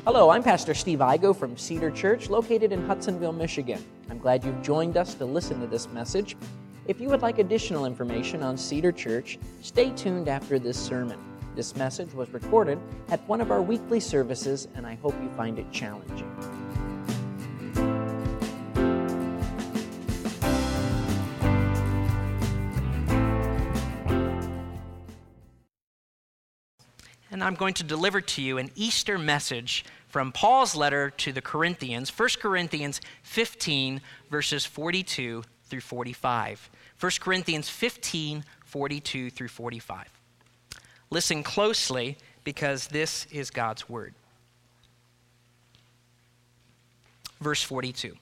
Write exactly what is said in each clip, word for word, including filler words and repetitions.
Hello, I'm Pastor Steve Igo from Cedar Church, located in Hudsonville, Michigan. I'm glad you've joined us to listen to this message. If you would like additional information on Cedar Church, stay tuned after this sermon. This message was recorded at one of our weekly services, and I hope you find it challenging. And I'm going to deliver to you an Easter message from Paul's letter to the Corinthians, First Corinthians fifteen, verses forty-two through forty-five. First Corinthians fifteen, forty-two through forty-five. Listen closely, because this is God's word. Verse forty-two.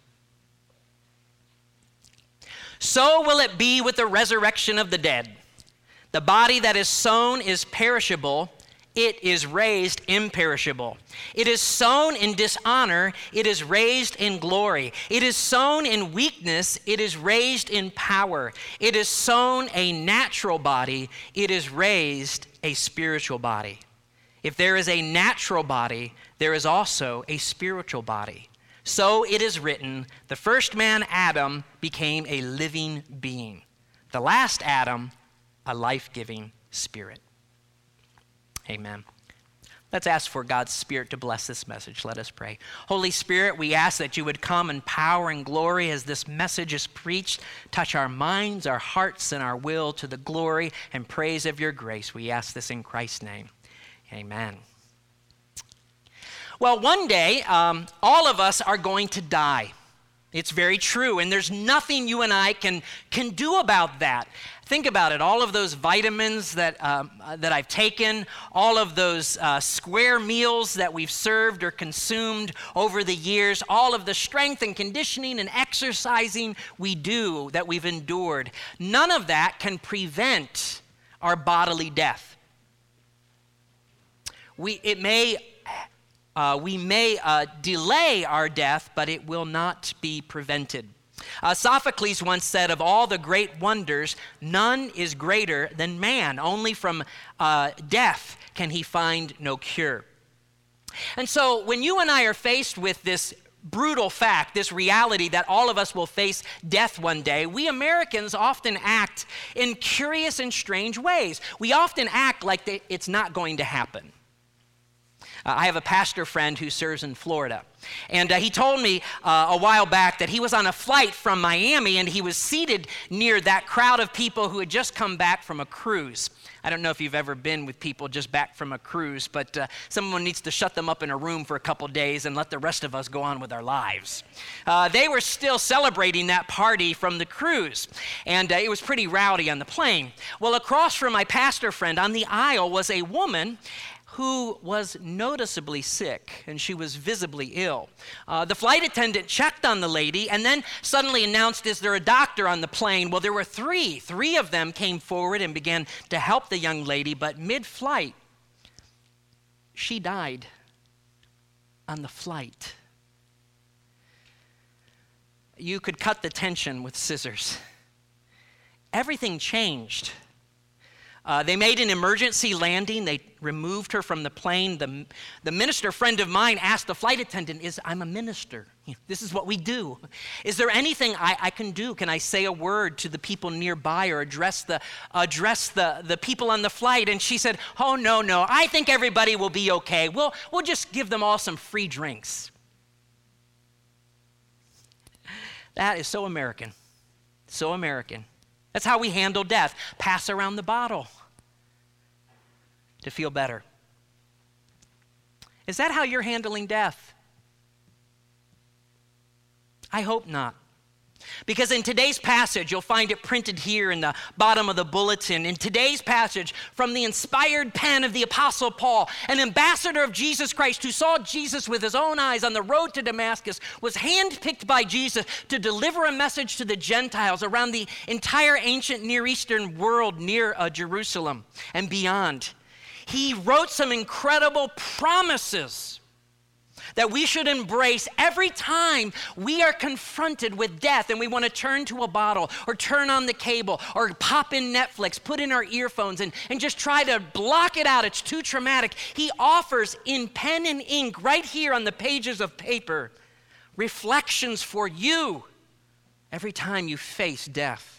So will it be with the resurrection of the dead. The body that is sown is perishable, it is raised imperishable. It is sown in dishonor, it is raised in glory. It is sown in weakness, it is raised in power. It is sown a natural body, it is raised a spiritual body. If there is a natural body, there is also a spiritual body. So it is written, the first man, Adam, became a living being. The last Adam, a life-giving spirit. Amen. Let's ask for God's Spirit to bless this message. Let us pray. Holy Spirit, we ask that you would come in power and glory as this message is preached. Touch our minds, our hearts, and our will to the glory and praise of your grace. We ask this in Christ's name. Amen. Well, one day, um, all of us are going to die. It's very true, and there's nothing you and I can, can do about that. Think about it, all of those vitamins that, um, that I've taken, all of those uh, square meals that we've served or consumed over the years, all of the strength and conditioning and exercising we do that we've endured, none of that can prevent our bodily death. We, it may, uh, we may uh, delay our death, but it will not be prevented. Uh, Sophocles once said, of all the great wonders, none is greater than man. Only from uh, death can he find no cure. And so when you and I are faced with this brutal fact, this reality that all of us will face death one day, we Americans often act in curious and strange ways. We often act like they, it's not going to happen. Uh, I have a pastor friend who serves in Florida, and uh, he told me uh, a while back that he was on a flight from Miami, and he was seated near that crowd of people who had just come back from a cruise. I don't know if you've ever been with people just back from a cruise, but uh, someone needs to shut them up in a room for a couple days and let the rest of us go on with our lives. Uh, they were still celebrating that party from the cruise, and uh, it was pretty rowdy on the plane. Well, across from my pastor friend on the aisle was a woman who was noticeably sick, and she was visibly ill. Uh, the flight attendant checked on the lady and then suddenly announced, is there a doctor on the plane? Well, there were three. Three of them came forward and began to help the young lady, but mid-flight, she died on the flight. You could cut the tension with scissors. Everything changed. Uh, they made an emergency landing. They removed her from the plane. The, the minister friend of mine asked the flight attendant, is I'm a minister. This is what we do. Is there anything I, I can do? Can I say a word to the people nearby or address the address the, the people on the flight? And she said, oh, no, no. I think everybody will be okay. We'll, we'll just give them all some free drinks. That is so American. So American. That's how we handle death. Pass around the bottle to feel better. Is that how you're handling death? I hope not. Because in today's passage, you'll find it printed here in the bottom of the bulletin. In today's passage, from the inspired pen of the Apostle Paul, an ambassador of Jesus Christ who saw Jesus with his own eyes on the road to Damascus, was handpicked by Jesus to deliver a message to the Gentiles around the entire ancient Near Eastern world near uh, Jerusalem and beyond. He wrote some incredible promises that we should embrace every time we are confronted with death and we want to turn to a bottle or turn on the cable or pop in Netflix, put in our earphones and, and just try to block it out. It's too traumatic. He offers in pen and ink right here on the pages of paper reflections for you every time you face death.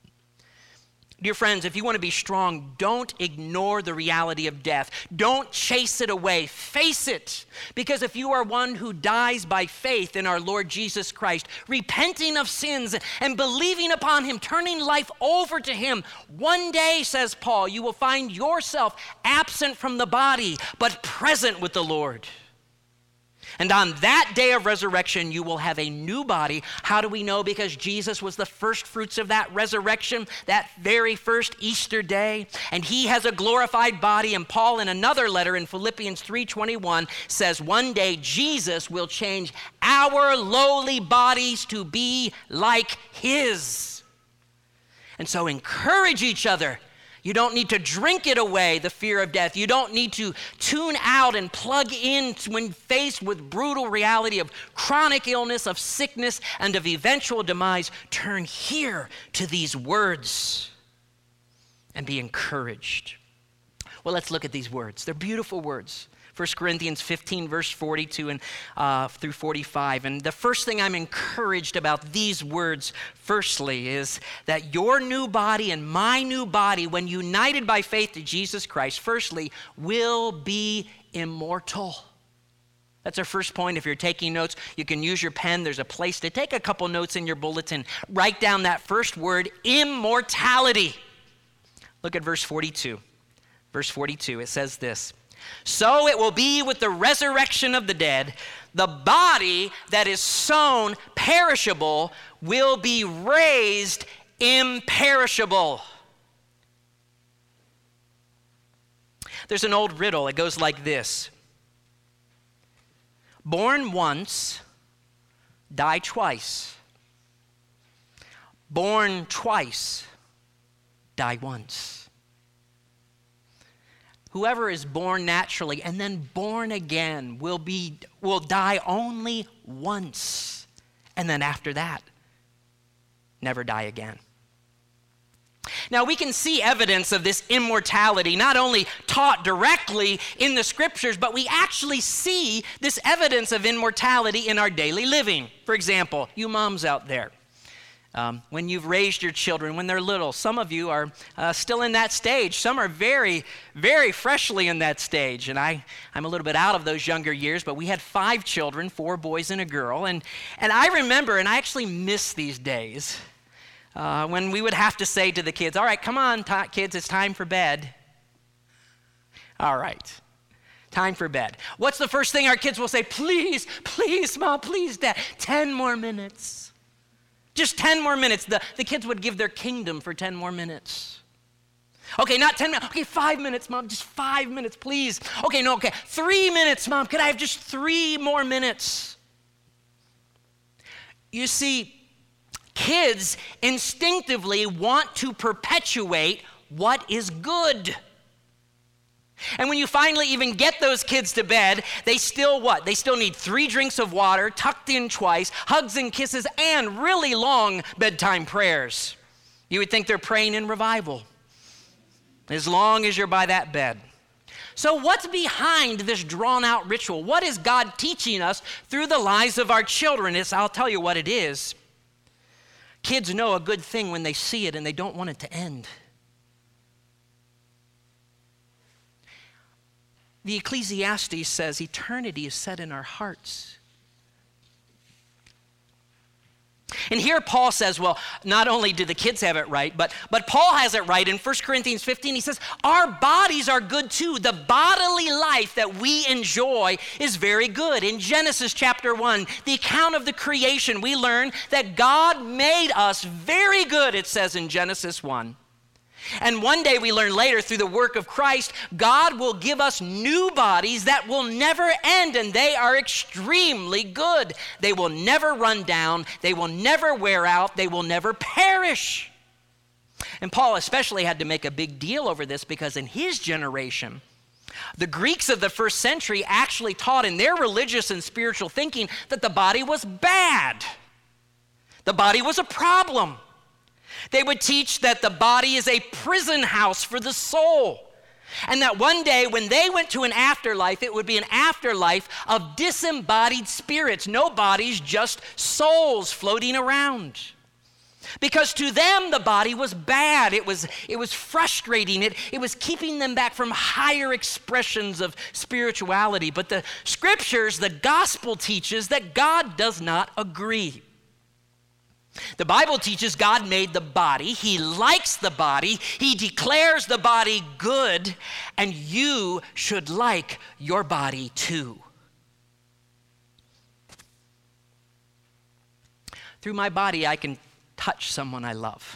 Dear friends, if you want to be strong, don't ignore the reality of death. Don't chase it away. Face it. Because if you are one who dies by faith in our Lord Jesus Christ, repenting of sins and believing upon him, turning life over to him, one day, says Paul, you will find yourself absent from the body, but present with the Lord. And on that day of resurrection, you will have a new body. How do we know? Because Jesus was the first fruits of that resurrection, that very first Easter day. And he has a glorified body. And Paul, in another letter in Philippians three twenty-one, says one day Jesus will change our lowly bodies to be like his. And so encourage each other. You don't need to drink it away, the fear of death. You don't need to tune out and plug in when faced with brutal reality of chronic illness, of sickness, and of eventual demise. Turn here to these words and be encouraged. Well, let's look at these words. They're beautiful words. First Corinthians fifteen, verse forty-two and uh, through forty-five. And the first thing I'm encouraged about these words, firstly, is that your new body and my new body, when united by faith to Jesus Christ, firstly, will be immortal. That's our first point. If you're taking notes, you can use your pen. There's a place to take a couple notes in your bulletin. Write down that first word, immortality. Look at verse forty-two. Verse forty-two, it says this. So it will be with the resurrection of the dead. The body that is sown perishable will be raised imperishable. There's an old riddle. It goes like this. Born once, die twice. Born twice, die once. Whoever is born naturally and then born again will be will die only once. And then after that, never die again. Now we can see evidence of this immortality not only taught directly in the scriptures, but we actually see this evidence of immortality in our daily living. For example, you moms out there. Um, when you've raised your children, when they're little, some of you are uh, still in that stage. Some are very, very freshly in that stage. And I, I'm a little bit out of those younger years, but we had five children, four boys and a girl. And, and I remember, and I actually miss these days, uh, when we would have to say to the kids, all right, come on, t- kids, it's time for bed. All right. Time for bed. What's the first thing our kids will say? Please, please, Mom, please, Dad, ten more minutes. Just ten more minutes. The, the kids would give their kingdom for ten more minutes. Okay, not ten minutes. Okay, five minutes, Mom. Just five minutes, please. Okay, no, okay. Three minutes, Mom. Could I have just three more minutes? You see, kids instinctively want to perpetuate what is good. And when you finally even get those kids to bed, they still what? They still need three drinks of water, tucked in twice, hugs and kisses, and really long bedtime prayers. You would think they're praying in revival, as long as you're by that bed. So what's behind this drawn-out ritual? What is God teaching us through the lives of our children? It's, I'll tell you what it is. Kids know a good thing when they see it, and they don't want it to end. The Ecclesiastes says eternity is set in our hearts. And here Paul says, well, not only do the kids have it right, but, but Paul has it right. In First Corinthians fifteen, he says, our bodies are good too. The bodily life that we enjoy is very good. In Genesis chapter one, the account of the creation, we learn that God made us very good, it says in Genesis one. And one day we learn later through the work of Christ, God will give us new bodies that will never end, and they are extremely good. They will never run down. They will never wear out. They will never perish. And Paul especially had to make a big deal over this because in his generation, The Greeks of the first century actually taught in their religious and spiritual thinking that the body was bad. The body was a problem. They would teach that the body is a prison house for the soul, and that one day when they went to an afterlife, it would be an afterlife of disembodied spirits, no bodies, just souls floating around. Because to them, the body was bad. It was, it was frustrating. It, it was keeping them back from higher expressions of spirituality. But the scriptures, the gospel teaches that God does not agree. The Bible teaches God made the body. He likes the body. He declares the body good, and you should like your body too. Through my body, I can touch someone I love.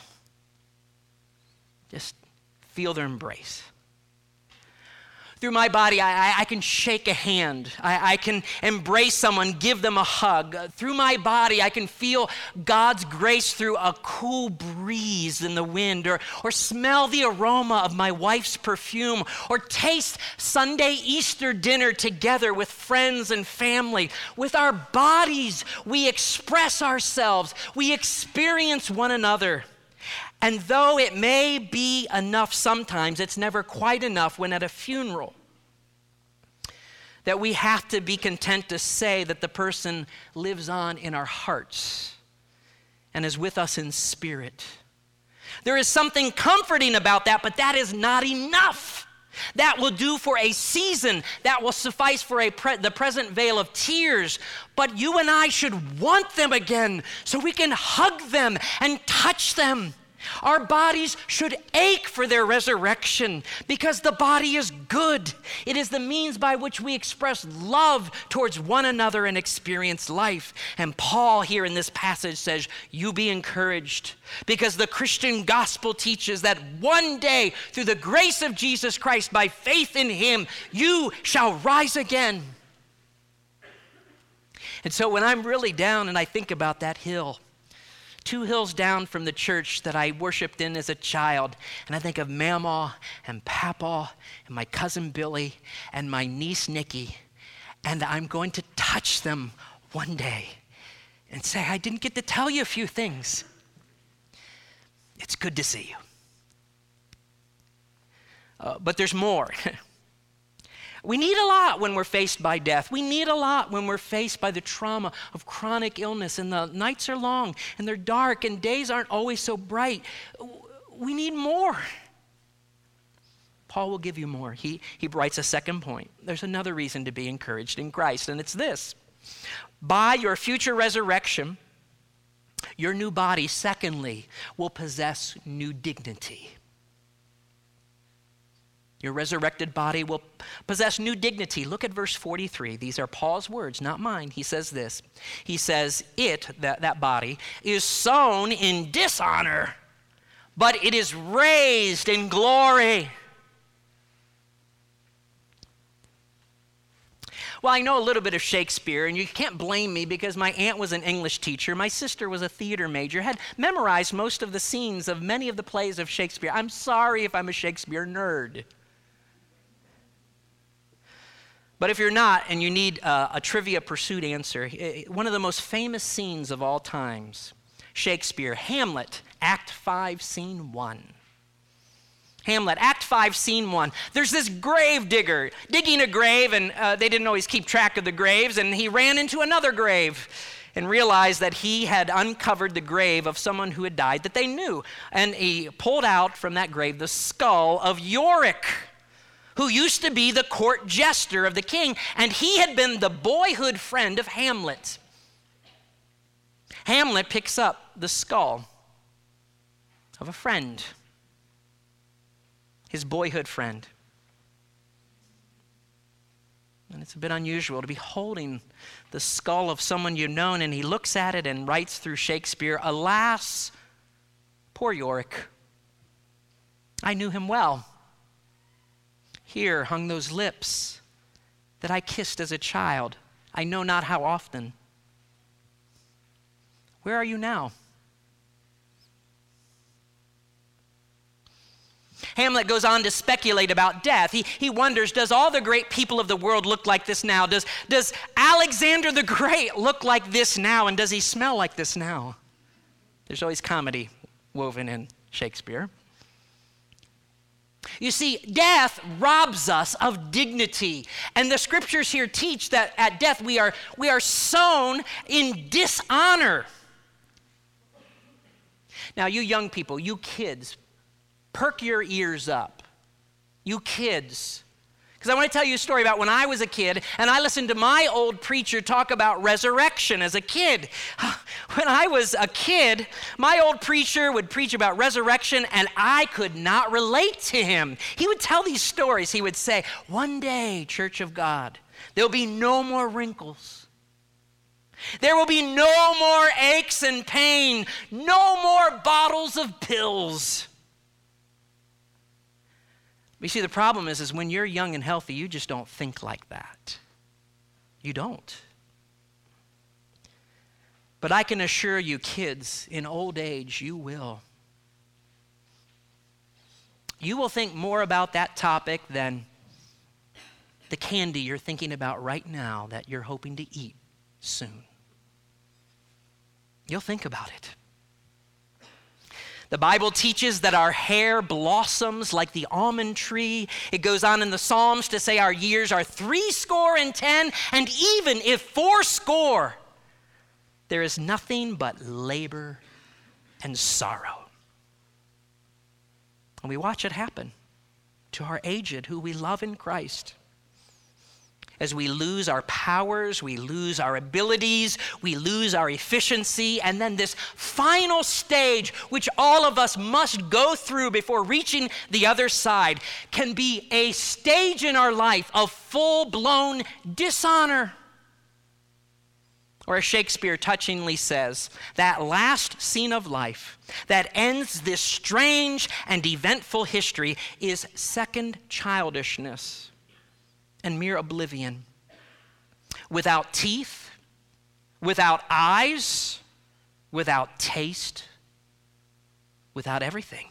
Just feel their embrace. Through my body, I, I, I can shake a hand. I, I can embrace someone, give them a hug. Uh, through my body, I can feel God's grace through a cool breeze in the wind, or, or smell the aroma of my wife's perfume, or taste Sunday Easter dinner together with friends and family. With our bodies, we express ourselves. We experience one another. And though it may be enough sometimes, it's never quite enough when at a funeral that we have to be content to say that the person lives on in our hearts and is with us in spirit. There is something comforting about that, but that is not enough. That will do for a season. That will suffice for a pre- the present veil of tears. But you and I should want them again so we can hug them and touch them. Our bodies should ache for their resurrection because the body is good. It is the means by which we express love towards one another and experience life. And Paul here in this passage says, you be encouraged, because the Christian gospel teaches that one day, through the grace of Jesus Christ, by faith in him, you shall rise again. And so when I'm really down and I think about that hill, two hills down from the church that I worshiped in as a child, and I think of Mamaw and Papaw and my cousin Billy and my niece Nikki, and I'm going to touch them one day and say, I didn't get to tell you a few things. It's good to see you. Uh, but there's more. We need a lot when we're faced by death. We need a lot when we're faced by the trauma of chronic illness, and the nights are long and they're dark and days aren't always so bright. We need more. Paul will give you more. He, he writes a second point. There's another reason to be encouraged in Christ, and it's this. By your future resurrection, your new body, secondly, will possess new dignity. Your resurrected body will possess new dignity. Look at verse forty-three. These are Paul's words, not mine. He says this. He says, it, that, that body, is sown in dishonor, but it is raised in glory. Well, I know a little bit of Shakespeare, and you can't blame me because my aunt was an English teacher. My sister was a theater major, had memorized most of the scenes of many of the plays of Shakespeare. I'm sorry if I'm a Shakespeare nerd. But if you're not and you need uh, a trivia pursuit answer, one of the most famous scenes of all times, Shakespeare, Hamlet, Act five, Scene one. Hamlet, Act five, Scene one. There's this grave digger digging a grave, and uh, they didn't always keep track of the graves, and he ran into another grave and realized that he had uncovered the grave of someone who had died that they knew. And he pulled out from that grave the skull of Yorick, who used to be the court jester of the king, and he had been the boyhood friend of Hamlet. Hamlet picks up the skull of a friend, his boyhood friend. And it's a bit unusual to be holding the skull of someone you've known, and he looks at it and writes through Shakespeare, alas, poor Yorick, I knew him well. Here hung those lips that I kissed as a child, I know not how often. Where are you now? Hamlet goes on to speculate about death. He, he wonders, does all the great people of the world look like this now? Does, does Alexander the Great look like this now? And does he smell like this now? There's always comedy woven in Shakespeare. You see, death robs us of dignity. And the scriptures here teach that at death we are, we are sown in dishonor. Now, you young people, you kids, perk your ears up. You kids. Because I want to tell you a story about when I was a kid and I listened to my old preacher talk about resurrection as a kid. When I was a kid, my old preacher would preach about resurrection and I could not relate to him. He would tell these stories. He would say, one day, Church of God, there'll be no more wrinkles. There will be no more aches and pain, no more bottles of pills. You see, the problem is, is when you're young and healthy, you just don't think like that. You don't. But I can assure you, kids, in old age, you will. You will think more about that topic than the candy you're thinking about right now that you're hoping to eat soon. You'll think about it. The Bible teaches that our hair blossoms like the almond tree. It goes on in the Psalms to say our years are three score and ten, and even if four score, there is nothing but labor and sorrow. And we watch it happen to our aged who we love in Christ. As we lose our powers, we lose our abilities, we lose our efficiency, and then this final stage, which all of us must go through before reaching the other side, can be a stage in our life of full-blown dishonor. Or as Shakespeare touchingly says, that last scene of life that ends this strange and eventful history is second childishness and mere oblivion. Without teeth, without eyes, without taste, without everything.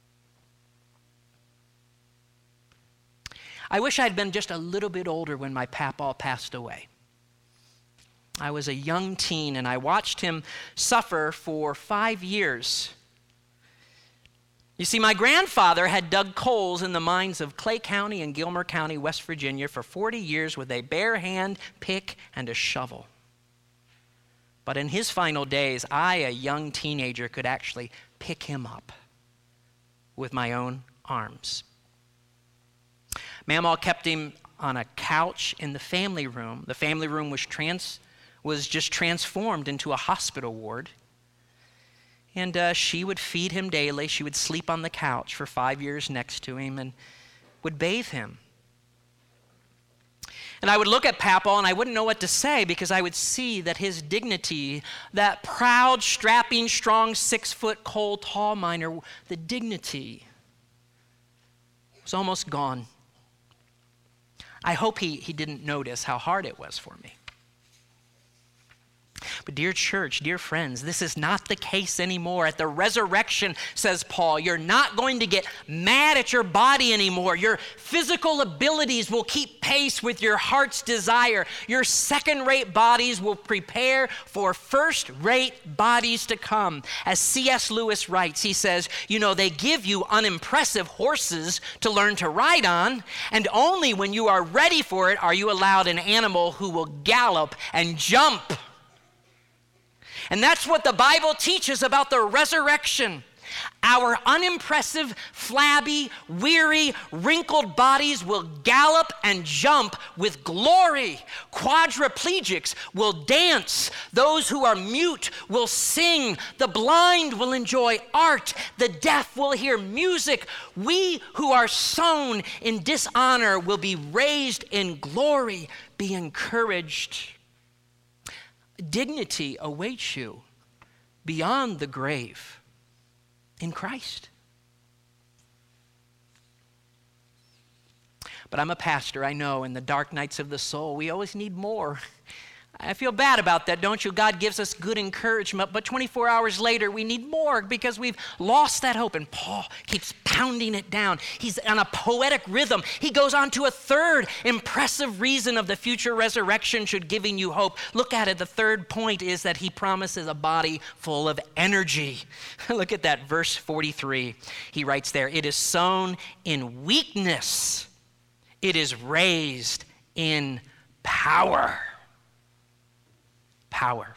I wish I'd been just a little bit older when my papaw passed away. I was a young teen and I watched him suffer for five years. You see, my grandfather had dug coals in the mines of Clay County and Gilmer County, West Virginia, for forty years with a bare hand, pick, and a shovel. But in his final days, I, a young teenager, could actually pick him up with my own arms. Mamaw kept him on a couch in the family room. The family room was trans, was just transformed into a hospital ward. And uh, she would feed him daily. She would sleep on the couch for five years next to him and would bathe him. And I would look at Papaw and I wouldn't know what to say because I would see that his dignity, that proud, strapping, strong, six-foot coal tall miner, the dignity was almost gone. I hope he, he didn't notice how hard it was for me. But dear church, dear friends, this is not the case anymore. At the resurrection, says Paul, you're not going to get mad at your body anymore. Your physical abilities will keep pace with your heart's desire. Your second-rate bodies will prepare for first-rate bodies to come. As C S Lewis writes, he says, you know, they give you unimpressive horses to learn to ride on, and only when you are ready for it are you allowed an animal who will gallop and jump. And that's what the Bible teaches about the resurrection. Our unimpressive, flabby, weary, wrinkled bodies will gallop and jump with glory. Quadriplegics will dance. Those who are mute will sing. The blind will enjoy art. The deaf will hear music. We who are sown in dishonor will be raised in glory. Be encouraged. Dignity awaits you beyond the grave in Christ. But I'm a pastor, I know, in the dark nights of the soul, we always need more. I feel bad about that, don't you? God gives us good encouragement, but twenty-four hours later, we need more because we've lost that hope. And Paul keeps pounding it down. He's on a poetic rhythm. He goes on to a third impressive reason of the future resurrection should giving you hope. Look at it. The third point is that he promises a body full of energy. Look at that, verse forty-three. He writes there, "It is sown in weakness. It is raised in power." Power.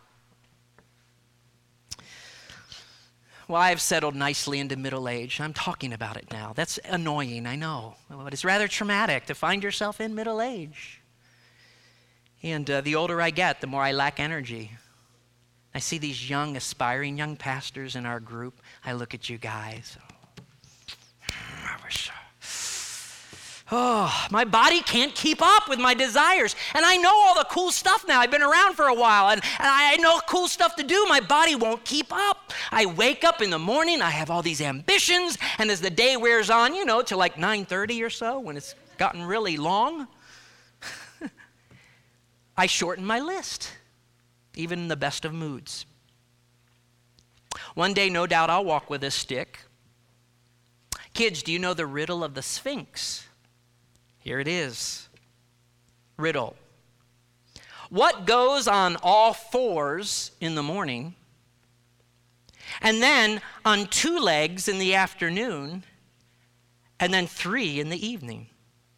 Well, I've settled nicely into middle age. I'm talking about it now. That's annoying, I know. But it's rather traumatic to find yourself in middle age. And uh, the older I get, the more I lack energy. I see these young, aspiring young pastors in our group. I look at you guys. I wish... Oh, my body can't keep up with my desires. And I know all the cool stuff now. I've been around for a while, and, and I know cool stuff to do. My body won't keep up. I wake up in the morning, I have all these ambitions, and as the day wears on, you know, to like nine thirty or so, when it's gotten really long, I shorten my list, even in the best of moods. One day, no doubt, I'll walk with a stick. Kids, do you know the riddle of the Sphinx? Here it is. Riddle. What goes on all fours in the morning, and then on two legs in the afternoon, and then three in the evening?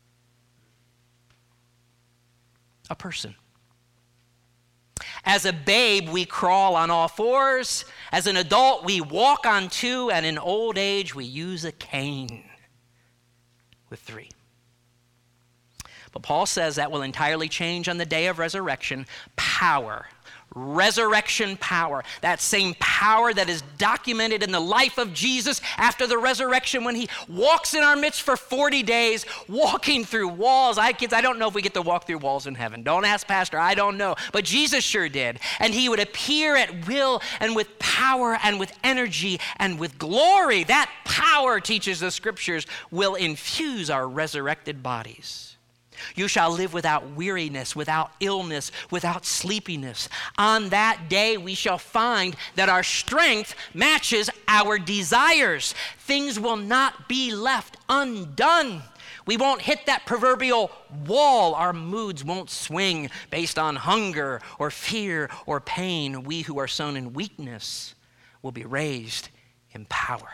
A person. As a babe, we crawl on all fours. As an adult, we walk on two, and in old age, we use a cane with three. But Paul says that will entirely change on the day of resurrection. Power, resurrection power, that same power that is documented in the life of Jesus after the resurrection when he walks in our midst for forty days, walking through walls. I kids, I don't know if we get to walk through walls in heaven. Don't ask Pastor, I don't know. But Jesus sure did. And he would appear at will and with power and with energy and with glory. That power, teaches the scriptures, will infuse our resurrected bodies. You shall live without weariness, without illness, without sleepiness. On that day, we shall find that our strength matches our desires. Things will not be left undone. We won't hit that proverbial wall. Our moods won't swing based on hunger or fear or pain. We who are sown in weakness will be raised in power.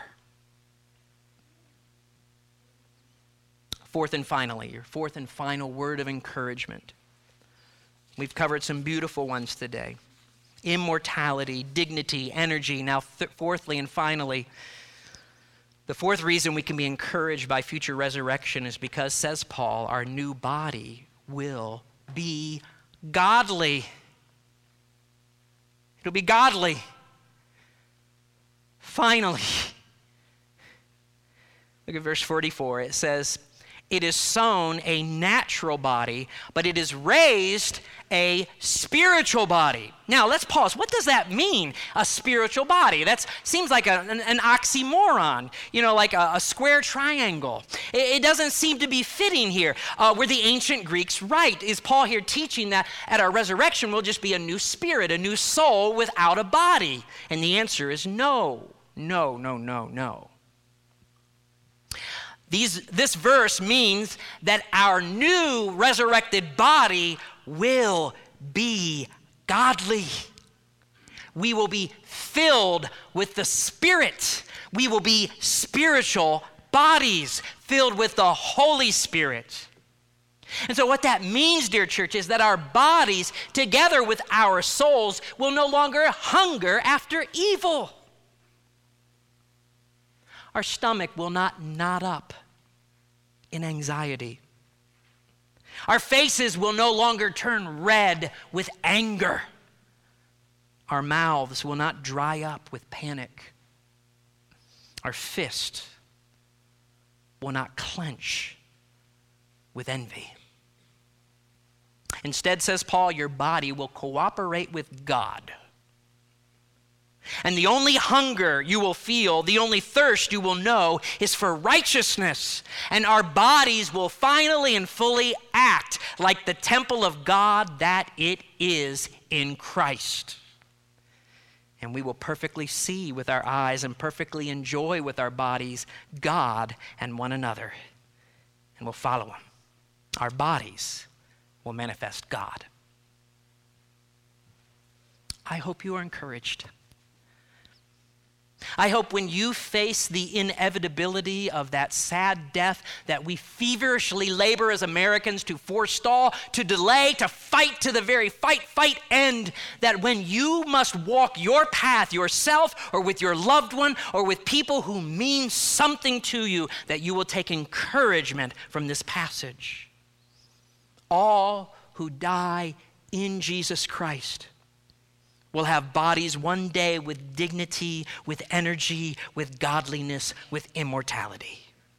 Fourth and finally, your fourth and final word of encouragement. We've covered some beautiful ones today. Immortality, dignity, energy. Now, th- fourthly and finally, the fourth reason we can be encouraged by future resurrection is because, says Paul, our new body will be godly. It'll be godly. Finally. Look at verse forty-four. It says, "It is sown a natural body, but it is raised a spiritual body." Now, let's pause. What does that mean, a spiritual body? That seems like a, an, an oxymoron, you know, like a, a square triangle. It, it doesn't seem to be fitting here. Uh, were the ancient Greeks right? Is Paul here teaching that at our resurrection we'll just be a new spirit, a new soul without a body? And the answer is no, no, no, no, no. These, this verse means that our new resurrected body will be godly. We will be filled with the Spirit. We will be spiritual bodies filled with the Holy Spirit. And so what that means, dear church, is that our bodies, together with our souls, will no longer hunger after evil. Our stomach will not knot up in anxiety. Our faces will no longer turn red with anger. Our mouths will not dry up with panic. Our fist will not clench with envy. Instead, says Paul, your body will cooperate with God. And the only hunger you will feel, the only thirst you will know is for righteousness. And our bodies will finally and fully act like the temple of God that it is in Christ. And we will perfectly see with our eyes and perfectly enjoy with our bodies God and one another. And we'll follow him. Our bodies will manifest God. I hope you are encouraged. I hope when you face the inevitability of that sad death that we feverishly labor as Americans to forestall, to delay, to fight to the very fight, fight end, that when you must walk your path yourself or with your loved one or with people who mean something to you, that you will take encouragement from this passage. All who die in Jesus Christ will have bodies one day with dignity, with energy, with godliness, with immortality.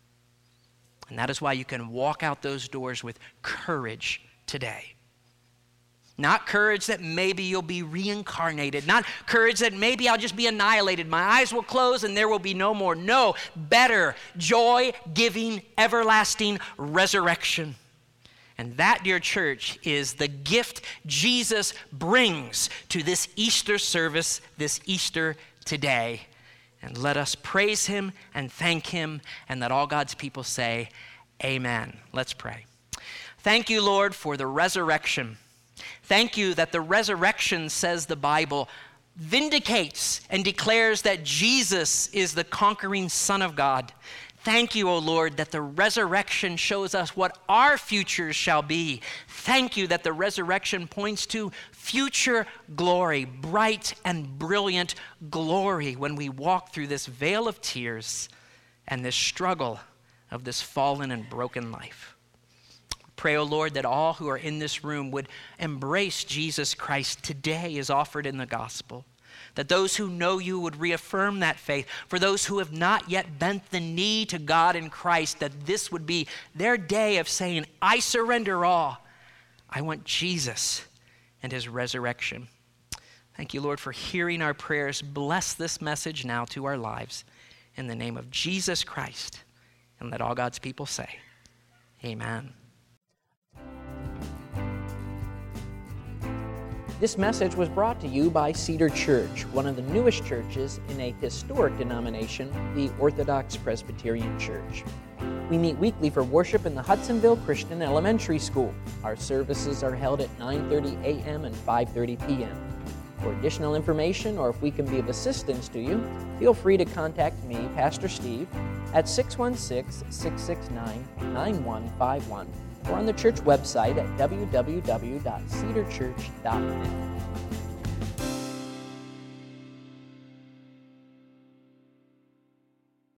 And that is why you can walk out those doors with courage today. Not courage that maybe you'll be reincarnated. Not courage that maybe I'll just be annihilated. My eyes will close and there will be no more. No, better, joy-giving, everlasting resurrection. And that, dear church, is the gift Jesus brings to this Easter service, this Easter today. And let us praise him and thank him, and let all God's people say, amen. Let's pray. Thank you, Lord, for the resurrection. Thank you that the resurrection, says the Bible, vindicates and declares that Jesus is the conquering Son of God. Thank you, O Lord, that the resurrection shows us what our futures shall be. Thank you that the resurrection points to future glory, bright and brilliant glory when we walk through this vale of tears and this struggle of this fallen and broken life. Pray, O Lord, that all who are in this room would embrace Jesus Christ today as offered in the gospel. That those who know you would reaffirm that faith. For those who have not yet bent the knee to God in Christ, that this would be their day of saying, I surrender all. I want Jesus and his resurrection. Thank you, Lord, for hearing our prayers. Bless this message now to our lives. In the name of Jesus Christ. And let all God's people say, amen. This message was brought to you by Cedar Church, one of the newest churches in a historic denomination, the Orthodox Presbyterian Church. We meet weekly for worship in the Hudsonville Christian Elementary School. Our services are held at nine thirty a.m. and five thirty p.m. For additional information, or if we can be of assistance to you, feel free to contact me, Pastor Steve, at six one six, six six nine, nine one five one. or on the church website at w w w dot cedar church dot net.